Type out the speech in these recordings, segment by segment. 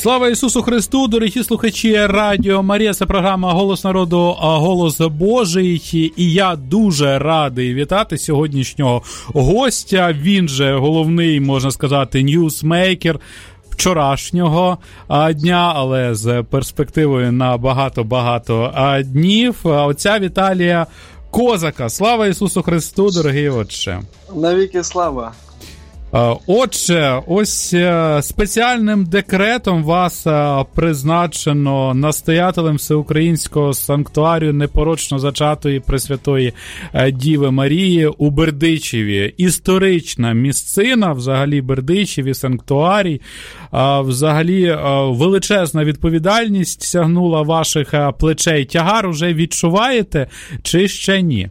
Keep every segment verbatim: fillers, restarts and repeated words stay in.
Слава Ісусу Христу, дорогі слухачі Радіо Марія, це програма «Голос народу», «Голос Божий», і я дуже радий вітати сьогоднішнього гостя, він же головний, можна сказати, ньюсмейкер вчорашнього дня, але з перспективою на багато-багато днів, отця Віталія Козака. Слава Ісусу Христу, дорогий отче! Навіки слава! Отже, ось спеціальним декретом вас призначено настоятелем Всеукраїнського санктуарію непорочно зачатої Пресвятої Діви Марії у Бердичеві. Історична місцина, взагалі Бердичів і санктуарій, взагалі величезна відповідальність сягнула ваших плечей. Тягар уже відчуваєте чи ще ні?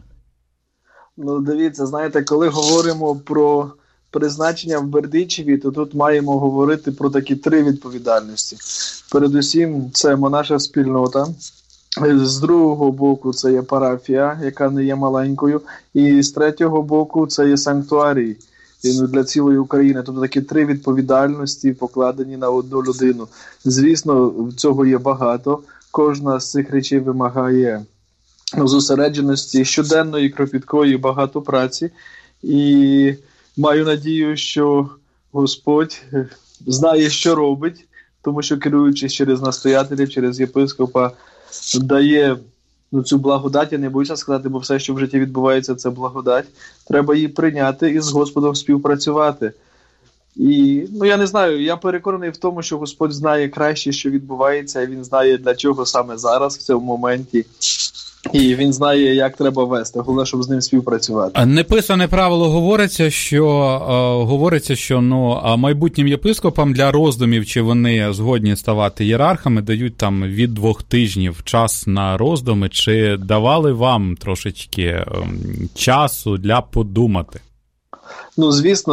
Ну, дивіться, знаєте, коли говоримо про призначення в Бердичеві, то тут маємо говорити про такі три відповідальності. Передусім, це наша спільнота. З другого боку, це є парафія, яка не є маленькою. І з третього боку, це є санктуарій для цілої України. Тобто такі три відповідальності покладені на одну людину. Звісно, цього є багато. Кожна з цих речей вимагає зосередженості, щоденної, кропіткої, багато праці. І маю надію, що Господь знає, що робить, тому що, керуючись через настоятелів, через єпископа, дає ну, цю благодать, я не боюся сказати, бо все, що в житті відбувається, це благодать. Треба її прийняти і з Господом співпрацювати. І, ну, я не знаю, я переконаний в тому, що Господь знає краще, що відбувається, і Він знає, для чого саме зараз, в цьому моменті. І він знає, як треба вести, головне, щоб з ним співпрацювати. Неписане правило говориться, що е, говориться, що ну майбутнім єпископам для роздумів, чи вони згодні ставати ієрархами, дають там від двох тижнів час на роздуми. Чи давали вам трошечки е, часу для подумати? Ну, звісно,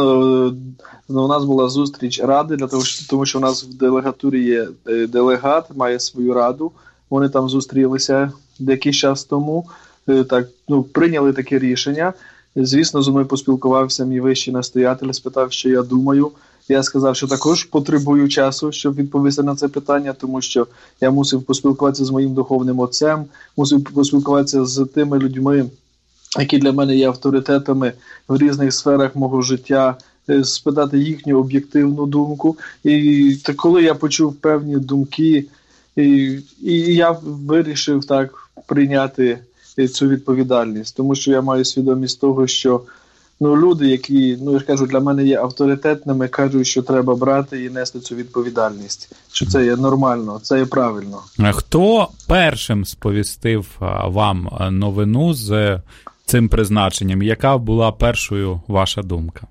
у нас була зустріч ради, для того, тому що у нас в делегатурі є делегат, має свою раду. Вони там зустрілися деякий час тому, так, ну, прийняли таке рішення. Звісно, зі мною поспілкувався мій вищий настоятель, спитав, що я думаю. Я сказав, що також потребую часу, щоб відповісти на це питання, тому що я мусив поспілкуватися з моїм духовним отцем, мусив поспілкуватися з тими людьми, які для мене є авторитетами в різних сферах мого життя, спитати їхню об'єктивну думку. І так, коли я почув певні думки, І, і я вирішив так прийняти цю відповідальність, тому що я маю свідомість того, що ну, люди, які, ну я ж кажу, для мене є авторитетними, кажуть, що треба брати і нести цю відповідальність, що це є нормально, це є правильно. Хто першим сповістив вам новину з цим призначенням? Яка була першою ваша думка?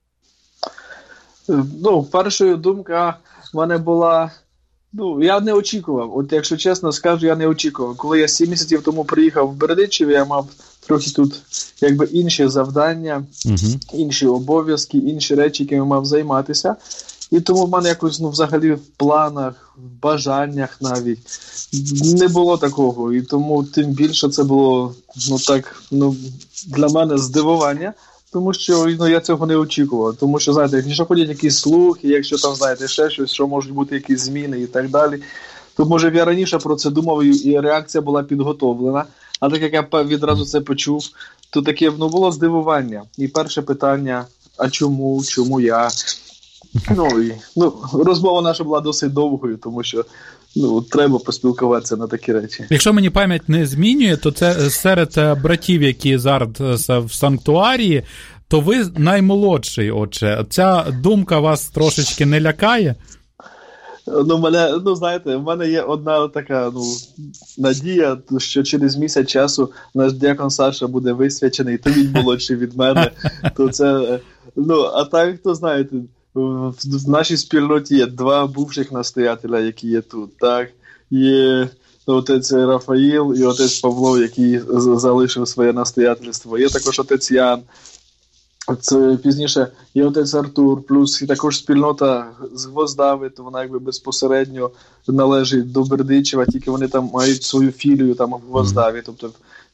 Ну, першою думка в мене була... Ну, я не очікував. От якщо чесно скажу, я не очікував. Коли я сім місяців тому приїхав в Бердичів, я мав трохи тут якби інші завдання, uh-huh. інші обов'язки, інші речі, якими мав займатися. І тому в мене якось, ну, взагалі в планах, в бажаннях навіть не було такого. І тому тим більше це було, ну так, ну, для мене здивування. Тому що ну, я цього не очікував. Тому що, знаєте, якщо ходять якісь слухи, якщо там, знаєте, ще щось, що можуть бути якісь зміни і так далі, то, може, я раніше про це думав, і реакція була підготовлена. А так як я відразу це почув, то таке ну, було здивування. І перше питання, а чому, чому я? Ну, і, ну, розмова наша була досить довгою, тому що ну, треба поспілкуватися на такі речі. Якщо мені пам'ять не змінює, то це серед братів, які зараз в санктуарії, то ви наймолодший, отче. Ця думка вас трошечки не лякає? Ну, мене, ну, знаєте, в мене є одна така ну, надія, що через місяць часу наш діакон Саша буде висвячений, то він молодший від мене. То це, ну, а так, то знаєте, в нашій спільноті є два бувших настоятеля, які є тут, так? Є отець Рафаїл і отець Павло, який залишив своє настоятельство. Є також отець Ян. Це пізніше є отець Артур, плюс і також спільнота з Гвоздави, то вона якби безпосередньо належить до Бердичева, тільки вони там мають свою філію там в Гвоздаві, тобто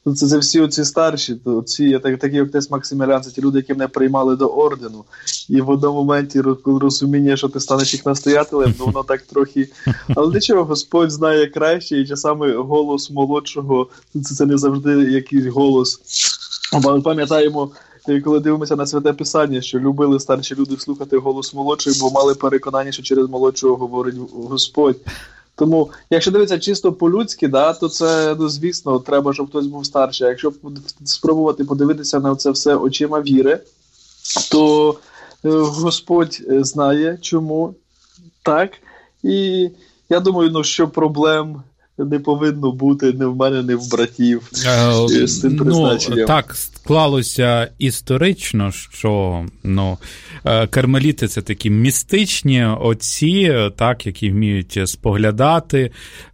це, це всі оці старші, то ці, так, такі як отець Максимілян, це ті люди, які мене приймали до ордену. І в одному моменті розуміння, що ти станеш їх настоятелем, ну воно так трохи... Але нічого, Господь знає краще, і часами голос молодшого, це, це не завжди якийсь голос. Ми пам'ятаємо, коли дивимося на Святе Писання, що любили старші люди слухати голос молодших, бо мали переконання, що через молодшого говорить Господь. Тому, якщо дивитися чисто по-людськи, да, то це, ну, звісно, треба, щоб хтось був старший. А якщо спробувати подивитися на це все очима віри, то е, Господь знає, чому так. І я думаю, ну, що проблем не повинно бути ні в мене, ні в братів е, з цим призначенням. Ну, так склалося історично, що ну, кармеліти – це такі містичні отці, так, які вміють споглядати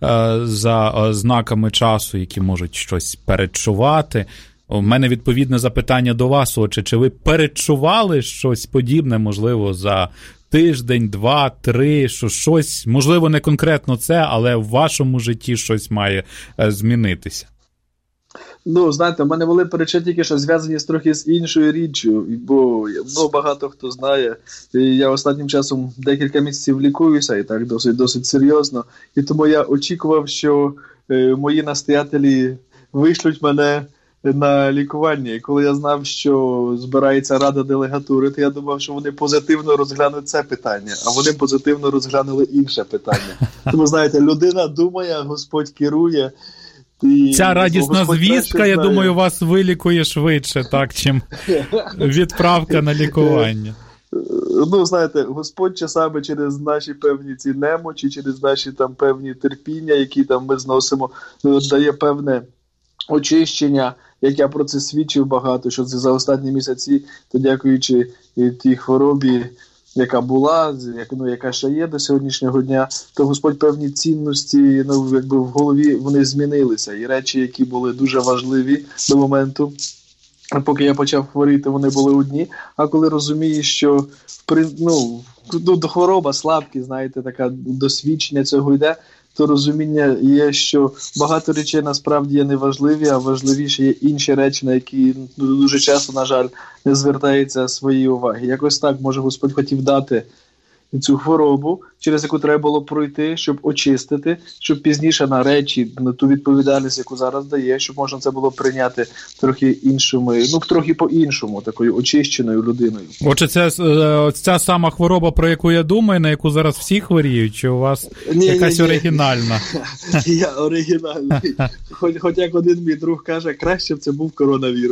за знаками часу, які можуть щось передчувати. У мене відповідне запитання до вас, отже, чи ви передчували щось подібне, можливо, за тиждень, два, три, що щось, можливо, не конкретно це, але в вашому житті щось має змінитися? Ну, знаєте, в мене були перечі тільки, що зв'язані з трохи з іншою річчю, бо ну, багато хто знає, я останнім часом декілька місяців лікуюся, і так досить, досить серйозно, і тому я очікував, що е, мої настоятелі вишлють мене на лікування. І коли я знав, що збирається Рада делегатури, то я думав, що вони позитивно розглянуть це питання, а вони позитивно розглянули інше питання. Тому, знаєте, людина думає, Господь керує. І ця радісна звістка, я думаю, вас вилікує швидше, так, чим відправка на лікування. Ну, знаєте, Господь часами через наші певні ці немочі, через наші там певні терпіння, які там ми зносимо, дає певне очищення, як я про це свідчив багато, що за останні місяці, то дякуючи тій хворобі, яка була, ну, яка ще є до сьогоднішнього дня, то Господь певні цінності, ну, якби в голові вони змінилися. І речі, які були дуже важливі до моменту, поки я почав хворіти, вони були одні. А коли розумієш, що ну, до хвороба, слабкість, знаєте, така досвідчення цього йде, то розуміння є, що багато речей насправді є неважливі, а важливіше є інші речі, на які дуже часто, на жаль, не звертається своєї уваги. Якось так, може, Господь хотів дати цю хворобу, через яку треба було пройти, щоб очистити, щоб пізніше на речі, на ту відповідальність, яку зараз дає, щоб можна це було прийняти трохи іншими, ну, трохи по-іншому, такою очищеною людиною. Отже, це ця сама хвороба, про яку я думаю, на яку зараз всі хворіють, чи у вас ні, якась ні, ні. оригінальна? Я оригінальний. Хоч, хоч як один мій друг каже, краще б це був коронавірус.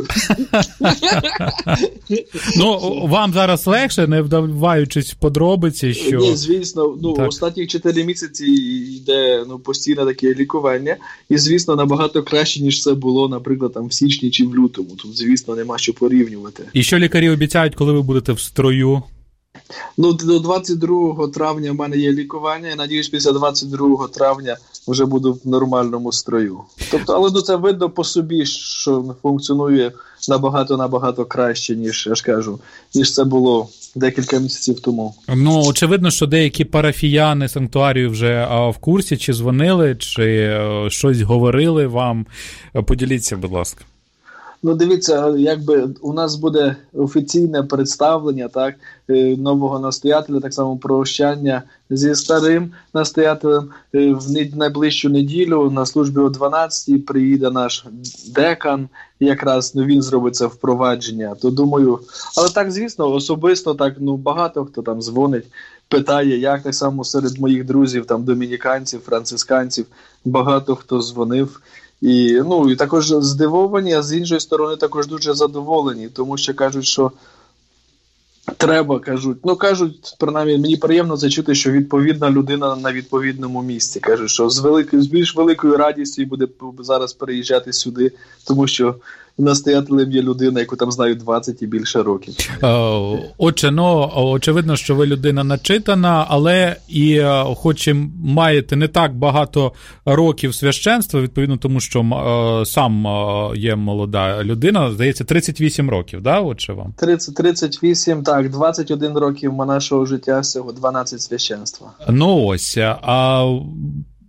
Ну, вам зараз легше, не вдаваючись в подробиці, що... Ні, звісно, ну, останні чотири місяці йде, ну, постійне таке лікування, і, звісно, набагато краще, ніж це було, наприклад, там в січні чи в лютому. Тут, звісно, нема що порівнювати. І що лікарі обіцяють, коли ви будете в строю? Ну, до двадцять другого травня в мене є лікування, і, надіюсь, після двадцять другого травня вже буду в нормальному строю. Тобто, але ну, це видно по собі, що функціонує набагато-набагато краще, ніж, я ж кажу, ніж це було декілька місяців тому. Ну, очевидно, що деякі парафіяни санктуарію вже а, в курсі, чи дзвонили, чи а, щось говорили вам. Поділіться, будь ласка. Ну, дивіться, якби у нас буде офіційне представлення, так, нового настоятеля, так само прощання зі старим настоятелем. В найближчу неділю на службі о дванадцятій приїде наш декан, якраз, ну, він зробить це впровадження. То думаю, але так, звісно, особисто так, ну, багато хто там дзвонить, питає, як, так само серед моїх друзів, там, домініканців, францисканців, багато хто дзвонив. І, ну, і також здивовані, а з іншої сторони також дуже задоволені, тому що кажуть, що треба, кажуть, ну, кажуть, принаймні, мені приємно це чути, що відповідна людина на відповідному місці. Кажуть, що з, великою, з більш великою радістю буде зараз переїжджати сюди, тому що настоятелем є людина, яку там знають двадцять і більше років. Отже, ну, очевидно, що ви людина начитана, але і хоч і маєте не так багато років священства, відповідно тому, що е, сам є молода людина, здається, тридцять вісім років, да, отже вам? тридцять, тридцять вісім, так, двадцять один років нашого життя, всього дванадцять священства. Ну ось, а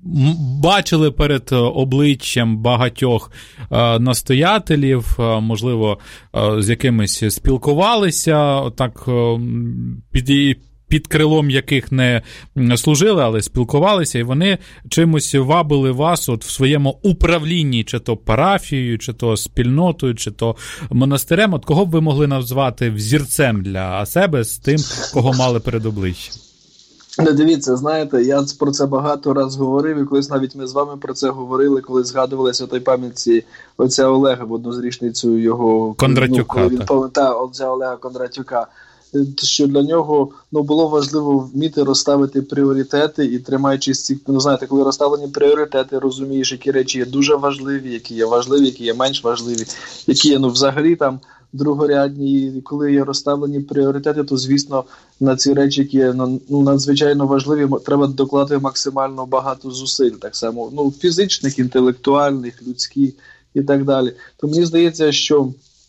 бачили перед обличчям багатьох настоятелів, можливо, з якимись спілкувалися, так під під крилом яких не служили, але спілкувалися, і вони чимось вабили вас от в своєму управлінні, чи то парафією, чи то спільнотою, чи то монастирем. От кого б ви могли назвати взірцем для себе з тим, кого мали перед обличчям? Не, дивіться, знаєте, я про це багато раз говорив, і колись навіть ми з вами про це говорили, коли згадувалися той пам'ятці отця Олега, в одну з річницю його... Кондратюка, ну, коли він, та, отця Олега Кондратюка. Що для нього ну, було важливо вміти розставити пріоритети і тримаючись цих, ну знаєте, коли розставлені пріоритети, розумієш, які речі є дуже важливі, які є важливі, які є менш важливі, які є ну, взагалі там другорядні, і коли є розставлені пріоритети, то звісно на ці речі, які є ну, надзвичайно важливі, треба докладати максимально багато зусиль, так само ну, фізичних, інтелектуальних, людських і так далі. То мені здається, що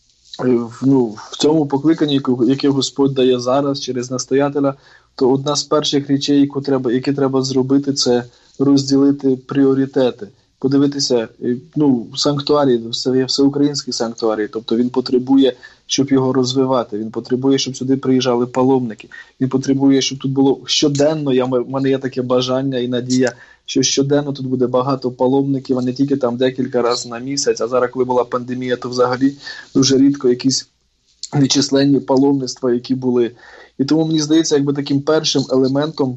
ну, в цьому покликанні, яке Господь дає зараз через настоятеля, то одна з перших речей, яку треба, які треба зробити, це розділити пріоритети. Подивитися, ну, санктуарій, це є всеукраїнський санктуарій, тобто він потребує, щоб його розвивати, він потребує, щоб сюди приїжджали паломники, він потребує, щоб тут було щоденно, я, в мене є таке бажання і надія, що щоденно тут буде багато паломників, а не тільки там декілька разів на місяць, а зараз, коли була пандемія, то взагалі дуже рідко якісь нечисленні паломництва, які були. І тому, мені здається, якби таким першим елементом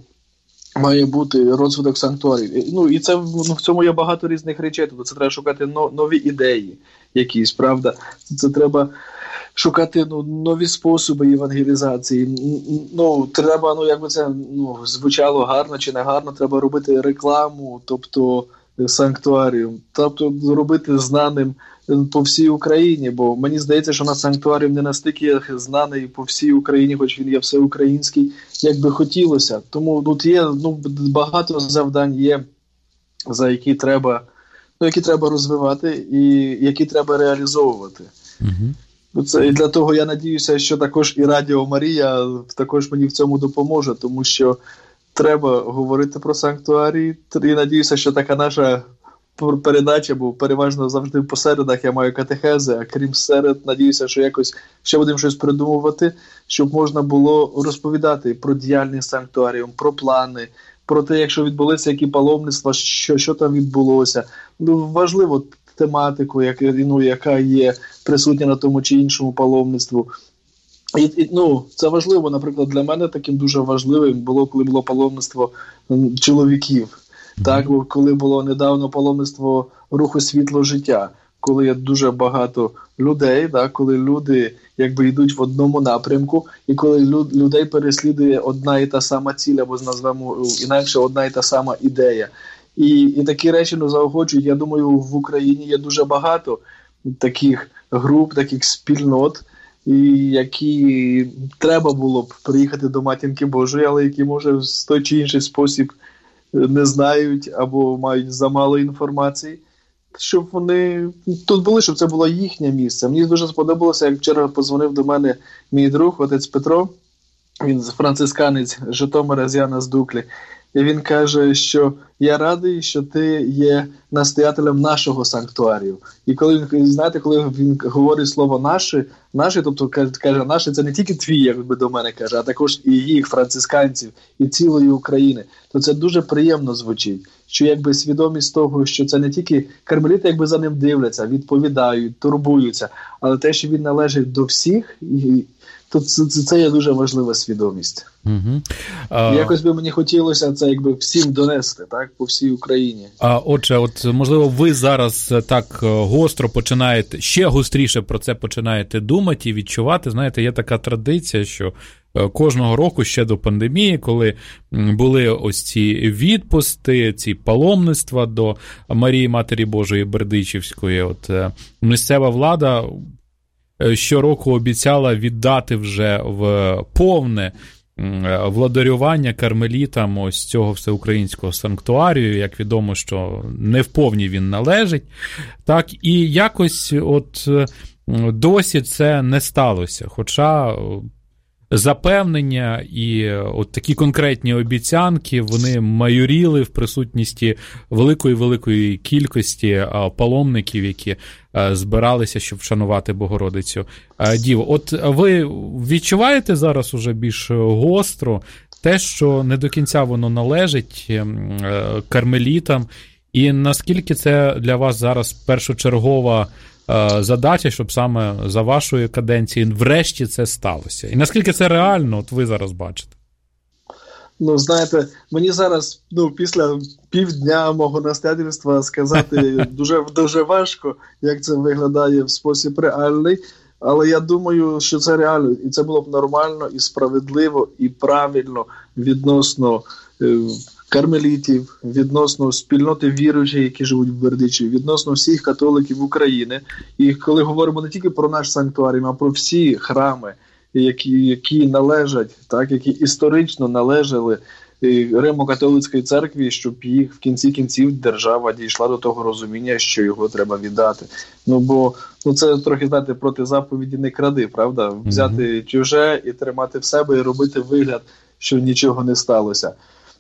має бути розвиток санктуарів. Ну, і це, ну, в цьому є багато різних речей, тобто це треба шукати нові ідеї якісь, правда? Це треба шукати ну, нові способи евангелізації. Ну, треба, ну, якби це ну, звучало гарно чи не гарно, треба робити рекламу, тобто санктуаріум, тобто робити знаним по всій Україні, бо мені здається, що на санктуаріум не настільки знаний по всій Україні, хоч він є всеукраїнський, як би хотілося. Тому тут є ну, багато завдань є, за які треба, ну, які треба розвивати і які треба реалізовувати. Угу. Це, і для того я надіюся, що також і Радіо Марія також мені в цьому допоможе, тому що треба говорити про санктуарій. І надіюся, що така наша передача, бо переважно завжди по середах я маю катехези, а крім серед, надіюся, що якось ще будемо щось придумувати, щоб можна було розповідати про діяльність санктуаріум, про плани, про те, якщо відбулися які паломництва, що, що там відбулося. Ну, важливо тематику, яка, ну, яка є присутня на тому чи іншому паломництву. І, і, ну, це важливо, наприклад, для мене таким дуже важливим було, коли було паломництво чоловіків. Так, коли було недавно паломництво руху «Світло життя», коли є дуже багато людей, так, коли люди якби йдуть в одному напрямку, і коли люд, людей переслідує одна і та сама ціль, або назвемо інакше одна і та сама ідея. І, і такі речі ну, заохочують. Я думаю, в Україні є дуже багато таких груп, таких спільнот, і які треба було б приїхати до Матінки Божої, але які, може, в той чи інший спосіб не знають або мають замало інформації, щоб вони тут були, щоб це було їхнє місце. Мені дуже сподобалося, як вчора подзвонив до мене мій друг, отець Петро, він францисканець Житомира з Яна з Дуклі, і він каже, що я радий, що ти є настоятелем нашого санктуарію. І коли він, знаєте, коли він говорить слово «наші», «наші», тобто каже «наші» – це не тільки твій, як би до мене каже, а також і їх, францисканців, і цілої України, то це дуже приємно звучить. Що якби свідомість того, що це не тільки кармеліти, якби за ним дивляться, відповідають, турбуються, але те, що він належить до всіх, і то це, це, це є дуже важлива свідомість. Угу. А... Якось би мені хотілося це якби всім донести, так, по всій Україні. А, отже, от можливо, ви зараз так гостро починаєте, ще гостріше про це починаєте думати і відчувати. Знаєте, є така традиція, що кожного року ще до пандемії, коли були ось ці відпусти, ці паломництва до Марії Матері Божої Бердичівської, от місцева влада щороку обіцяла віддати вже в повне владарювання кармелітам ось цього всеукраїнського санктуарію. Як відомо, що не в повні він належить. Так, і якось от досі це не сталося. Хоча запевнення і от такі конкретні обіцянки, вони майоріли в присутності великої-великої кількості паломників, які збиралися, щоб вшанувати Богородицю Діву. От ви відчуваєте зараз уже більш гостро те, що не до кінця воно належить кармелітам, і наскільки це для вас зараз першочергова задача, щоб саме за вашої каденції врешті це сталося? І наскільки це реально, от ви зараз бачите? Ну, знаєте, мені зараз, ну, після півдня мого настоятельства сказати дуже, дуже важко, як це виглядає в спосіб реальний, але я думаю, що це реально, і це було б нормально, і справедливо, і правильно відносно е, кармелітів, відносно спільноти віруючих, які живуть в Бердичеві, відносно всіх католиків України. І коли говоримо не тільки про наш санктуарій, а про всі храми, які, які належать, так, які історично належали Римо-католицькій церкві, щоб їх в кінці кінців держава дійшла до того розуміння, що його треба віддати. Ну, бо ну, це трохи, знаєте, проти заповіді не кради, правда? Взяти mm-hmm. чуже і тримати в себе, і робити вигляд, що нічого не сталося.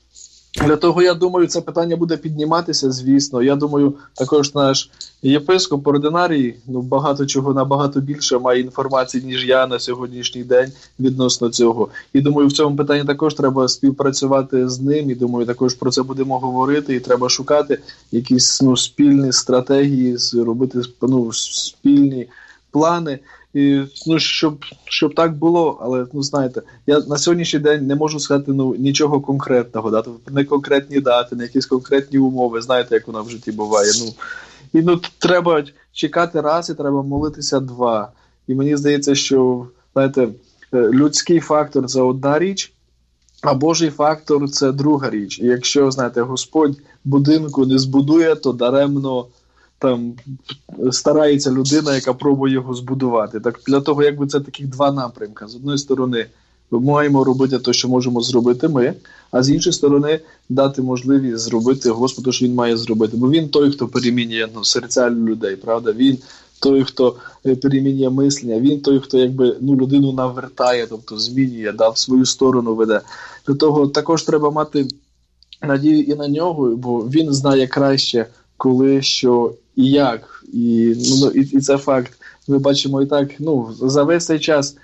Для того, я думаю, це питання буде підніматися, звісно. Я думаю, також наш єпископ ординарій, ну, багато чого, набагато більше має інформації, ніж я на сьогоднішній день відносно цього. І думаю, в цьому питанні також треба співпрацювати з ним, і думаю, також про це будемо говорити, і треба шукати якісь, ну, спільні стратегії, робити, ну, спільні плани. І, ну, щоб, щоб так було, але, ну, знаєте, я на сьогоднішній день не можу сказати, ну, нічого конкретного, да? Не конкретні дати, не якісь конкретні умови, знаєте, як воно в житті буває. Ну, і, ну, треба чекати раз, і треба молитися два. І мені здається, що, знаєте, людський фактор – це одна річ, а Божий фактор – це друга річ. І якщо, знаєте, Господь будинку не збудує, то даремно там старається людина, яка пробує його збудувати. Так, для того, якби це таких два напрямки. З одної сторони, ми маємо робити те, що можемо зробити ми, а з іншої сторони, дати можливість зробити Господу, що він має зробити. Бо він той, хто перемінює, ну, серця людей, правда? Він той, хто перемінює мислення, він той, хто, якби, ну, людину навертає, тобто змінює, да, в свою сторону веде. Для того також треба мати надію і на нього, бо він знає краще, коли, що і як. І, ну, і, і це факт. Ми бачимо і так, ну, за весь цей час,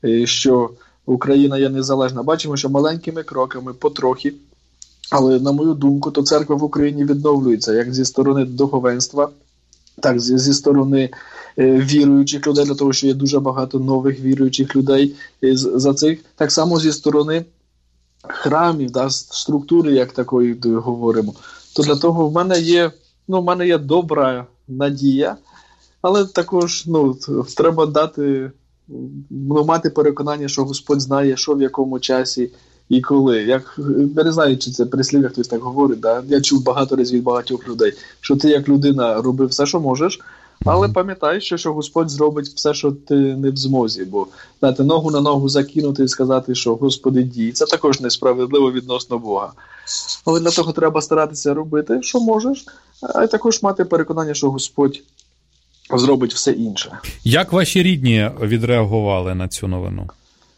що Україна є незалежна, бачимо, що маленькими кроками, потрохи, але, на мою думку, то церква в Україні відновлюється, як зі сторони духовенства, так зі, зі сторони е, віруючих людей, для того, що є дуже багато нових віруючих людей е, за цих, так само зі сторони храмів, да, структури, як такої говоримо. То для того в мене є, ну, в мене є добра надія, але також, ну, треба дати, ну, мати переконання, що Господь знає, що в якому часі і коли. Як, я не знаю, чи це прислів'я хтось так говорить, да? Я чув багато разів від багатьох людей, що ти як людина роби все, що можеш, але пам'ятай, що, що Господь зробить все, що ти не в змозі. Бо, знаєте, ногу на ногу закинути і сказати, що Господи дій, це також несправедливо відносно Бога. Але для того треба старатися робити, що можеш, а й також мати переконання, що Господь зробить все інше. Як ваші рідні відреагували на цю новину?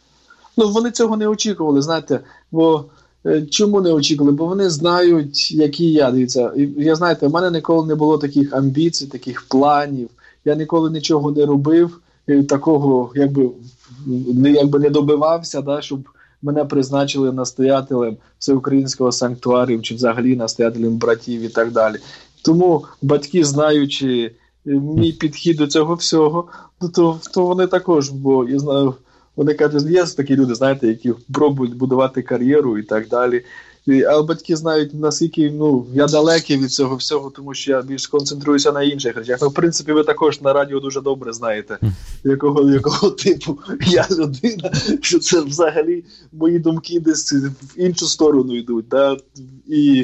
Ну, вони цього не очікували, знаєте, бо е, чому не очікували? Бо вони знають, який я, дивіться. Я, знаєте, в мене ніколи не було таких амбіцій, таких планів, я ніколи нічого не робив, е, такого, якби, не, якби не добивався, да, щоб мене призначили настоятелем всеукраїнського санктуарію, чи взагалі настоятелем братів і так далі. Тому батьки, знаючи мій підхід до цього всього, то, то вони також, бо я знаю, вони кажуть, є такі люди, знаєте, які пробують будувати кар'єру і так далі. І, а батьки знають, наскільки, ну, я далекий від цього всього, тому що я більш концентруюся на інших речах. Ну, в принципі, ви також на радіо дуже добре знаєте, якого, якого типу я людина, що це взагалі мої думки десь в іншу сторону йдуть. Да? І,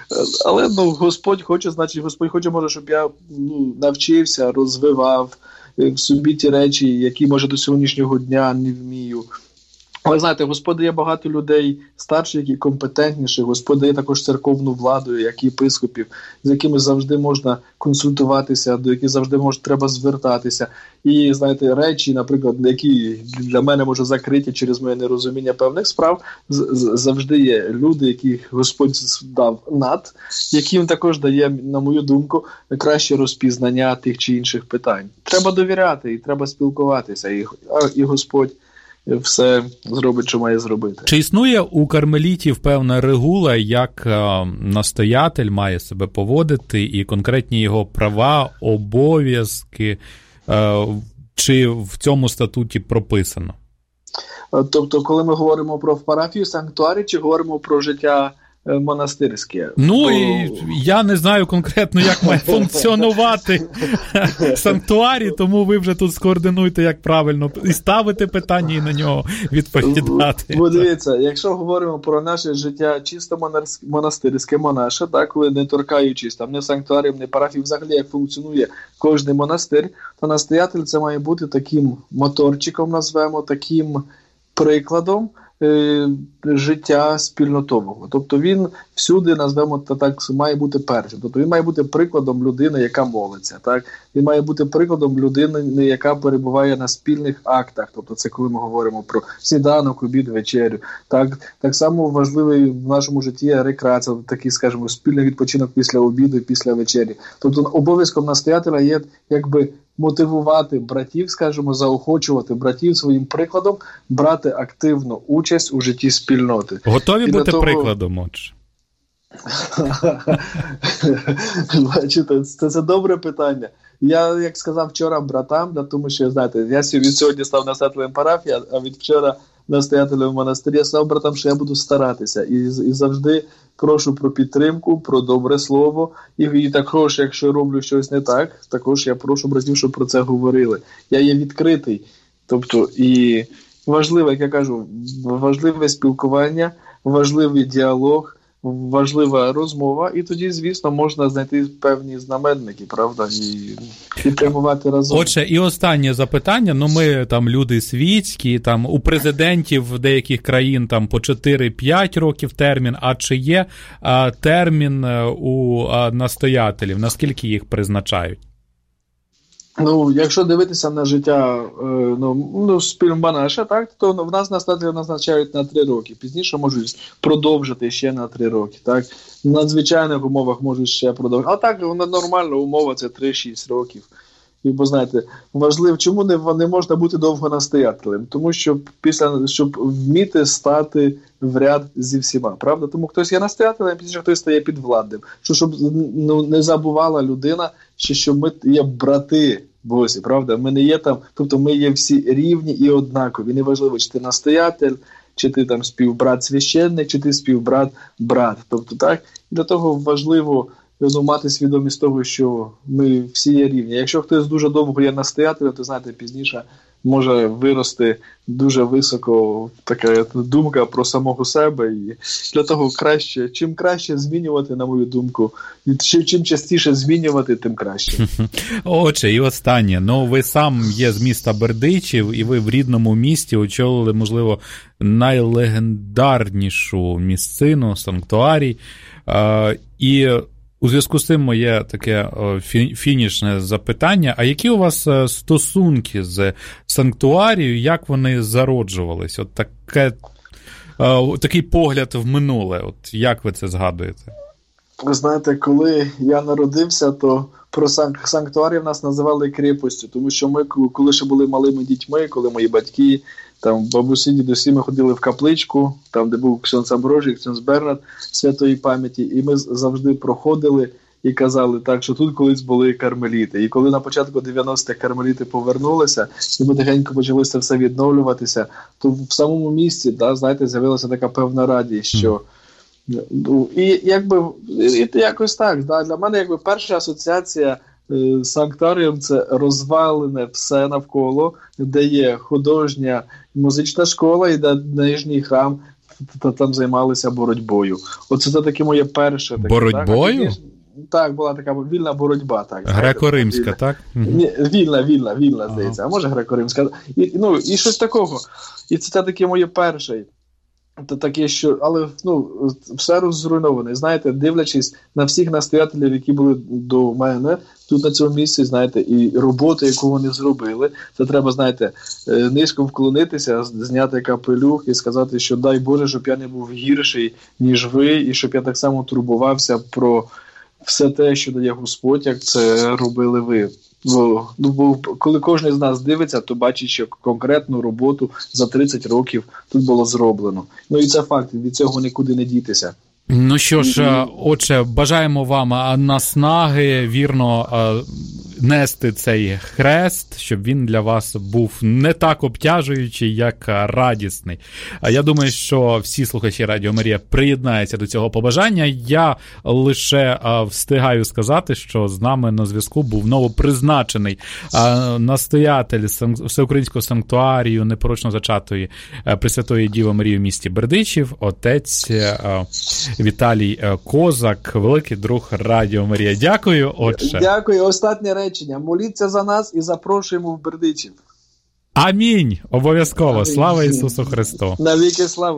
але, ну, Господь хоче, значить, Господь хоче, може, щоб я, ну, навчився, розвивав в собі ті речі, які, може, до сьогоднішнього дня не вмію. Але, знаєте, Господь дає багато людей старших і компетентніших, Господь дає також церковну владу, як єпископів, з якими завжди можна консультуватися, до яких завжди може, треба звертатися. І, знаєте, речі, наприклад, які для мене, може, закриті через моє нерозуміння певних справ, завжди є люди, яких Господь дав над, яким також дає, на мою думку, краще розпізнання тих чи інших питань. Треба довіряти і треба спілкуватися, і, і Господь все зробить, що має зробити. Чи існує у кармелітів певна регула, як е, настоятель має себе поводити, і конкретні його права, обов'язки, е, чи в цьому статуті прописано? Тобто, коли ми говоримо про парафію, санктуарі, чи говоримо про життя монастирське? Ну, Бо... і я не знаю конкретно, як має функціонувати санктуарій, тому ви вже тут скоординуйте, як правильно, і ставити питання, і на нього відповідати. Бо дивіться, якщо говоримо про наше життя чисто монастирське, монаше, так, коли не торкаючись, там, не санктуарів, не парафій, взагалі, як функціонує кожний монастир, то настоятель це має бути таким моторчиком, назвемо, таким прикладом е, життя спільнотового. Тобто він всюди, назвемо так, має бути першим. Тобто він має бути прикладом людини, яка молиться. Так? Він має бути прикладом людини, яка перебуває на спільних актах. Тобто це коли ми говоримо про сніданок, обід, вечерю. Так, так само важливий в нашому житті є рекреація, такий, скажімо, спільний відпочинок після обіду і після вечері. Тобто обов'язком настоятеля є, якби, мотивувати братів, скажімо, заохочувати братів своїм прикладом брати активну участь у житті спільноти. Готові і бути того... прикладом, отже? Бачите, це, це добре питання. Я, як сказав вчора братам, да, тому що, знаєте, я від сьогодні став настоятелем парафії, а від вчора настоятелем монастиря, я сказав братам, що я буду старатися. І, і завжди прошу про підтримку, про добре слово. І, і також, якщо роблю щось не так, також я прошу братів, щоб про це говорили. Я є відкритий. Тобто, і важливе, як я кажу, важливе спілкування, важливий діалог, важлива розмова, і тоді, звісно, можна знайти певні знаменники, правда, і підтримувати разом. Отже, і останнє запитання, ну ми там люди світські, там у президентів деяких країн там по чотири-п'ять років термін, а чи є а, термін у а, настоятелів, наскільки їх призначають? Ну, якщо дивитися на життя е, ну, ну, спільмонаша, так, то в нас настоятеля назначають на три роки. Пізніше можуть продовжити ще на три роки. Так. В надзвичайних умовах можуть ще продовжити. А так, нормальна умова – це три-шість років. І, бо, знаєте, важливо, чому не, не можна бути довго настоятелем? Тому що після, щоб вміти стати в ряд зі всіма, правда? Тому хтось є настоятелем, пізніше хтось стає підвладним. Що, щоб ну, не забувала людина, що, що ми є брати Божі, правда? Ми не є там, тобто ми є всі рівні і однакові. Неважливо, чи ти настоятель, чи ти там співбрат-священник, чи ти співбрат-брат. Тобто, так? І для того важливо ну, мати свідомість того, що ми всі є рівні. Якщо хтось дуже довго є настоятелем, то, знаєте, пізніше може вирости дуже високо така думка про самого себе. І для того краще, чим краще змінювати, на мою думку, і чим частіше змінювати, тим краще. Отже, і останнє. Ну, ви сам є з міста Бердичів, і ви в рідному місті очолили, можливо, найлегендарнішу місцину, санктуарій. І у зв'язку з цим моє таке фінішне запитання. А які у вас стосунки з санктуарією, як вони зароджувались? От таке, такий погляд в минуле. От як ви це згадуєте? Ви знаєте, коли я народився, то про санктуарію нас називали кріпостю, тому що ми, коли ще були малими дітьми, коли мої батьки, там бабусі, дідусі, ми ходили в капличку, там, де був ксьондз Амброжій, ксьондз Бернард святої пам'яті, і ми завжди проходили і казали так, що тут колись були кармеліти. І коли на початку дев'яностих кармеліти повернулися, і потихеньку почали це все відновлюватися, то в самому місці, да, знаєте, з'явилася така певна радість, що ну, і якби і якось так, да, для мене якби перша асоціація е, з санктуарієм – це розвалене все навколо, де є художня музична школа і де нижній храм, та там займалися боротьбою. Оце це таке моє перше. Таке, боротьбою? Так? Так, була така вільна боротьба. Так, греко-римська, вільна. Так? Ні, вільна, вільна, вільна, здається. Ага. А може греко-римська. І, ну, і щось такого. І це, це таке моє перше. Це таке, що, але ну, все розруйноване. Знаєте, дивлячись на всіх настоятелів, які були до мене тут на цьому місці, знаєте, і роботу, яку вони зробили, це треба, знаєте, низько вклонитися, зняти капелюх і сказати, що дай Боже, щоб я не був гірший, ніж ви, і щоб я так само турбувався про все те, що дає Господь, як це робили ви. Бо, бо коли кожен з нас дивиться, то бачить, що конкретну роботу за тридцять років тут було зроблено. Ну і це факт, від цього нікуди не дітися. Ну що ж, отче, бажаємо вам наснаги, вірно нести цей хрест, щоб він для вас був не так обтяжуючий, як радісний. Я думаю, що всі слухачі Радіо Марія приєднаються до цього побажання. Я лише встигаю сказати, що з нами на зв'язку був новопризначений настоятель Всеукраїнського санктуарію непорочно зачатої Пресвятої Діви Марії в місті Бердичів, отець Віталій Козак, великий друг Радіо Марія. Дякую, отче. Дякую. Останнє речення. Моліться за нас і запрошуємо в Бердичів. Амінь. Обов'язково. Слава Ісусу Христу. Навіки слава.